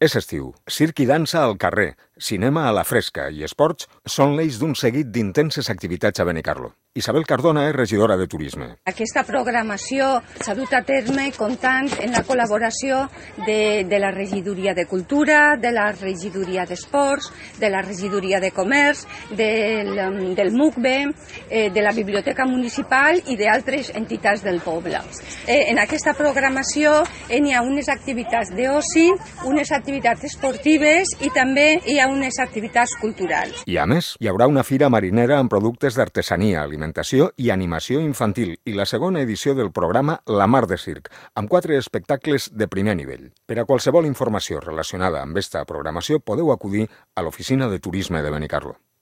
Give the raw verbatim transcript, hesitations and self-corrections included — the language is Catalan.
És estiu, circ i dansa al carrer, cinema a la fresca i esports són l'eix d'un seguit d'intenses activitats a Benicarló. Isabel Cardona és regidora de Turisme. Aquesta programació s'ha dut a terme comptant en la col·laboració de, de la Regidoria de Cultura, de la Regidoria d'Esports, de la Regidoria de Comerç, del, del M U C B E, eh, de la Biblioteca Municipal i d'altres entitats del poble. Eh, en aquesta programació eh, hi ha unes activitats d'oci, unes activitats esportives i també hi ha unes activitats culturals. I a més, hi haurà una fira marinera amb productes d'artesania, alimentació i animació infantil i la segona edició del programa La Mar de Circ, amb quatre espectacles de primer nivell. Per a qualsevol informació relacionada amb aquesta programació podeu acudir a l'Oficina de Turisme de Benicarló.